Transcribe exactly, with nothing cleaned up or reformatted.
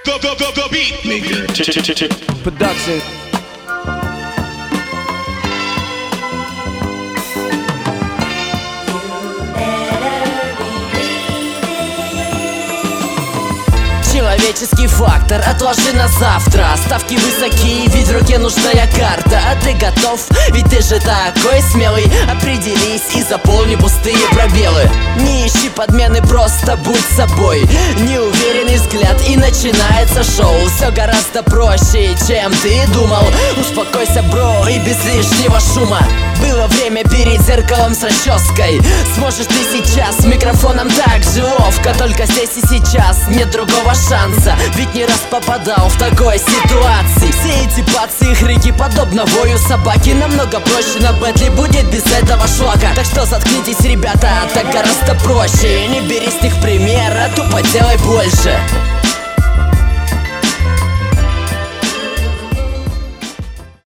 the, the, the, the beat maker. Production. Человеческий фактор отложи на завтра. Ставки высокие, ведь в руке нужная карта. А ты готов? Ведь ты же такой смелый. Определись и заполни пустые пробелы. Не ищи подмены, просто будь собой. Неуверенный взгляд и начинается шоу. Все гораздо проще, чем ты думал. Успокойся, бро, и без лишнего шума. Было время перед зеркалом с расческой. Сможешь ты сейчас с микрофоном так же ловко. Только здесь и сейчас нет другого шанса. Ведь не раз попадал в такой ситуации. Все эти пацы и хрики подобно вою собаки. Намного проще на бэтле будет без этого шлака. Так что заткнитесь, ребята, так гораздо проще. И не бери с них примера, тупо делай больше.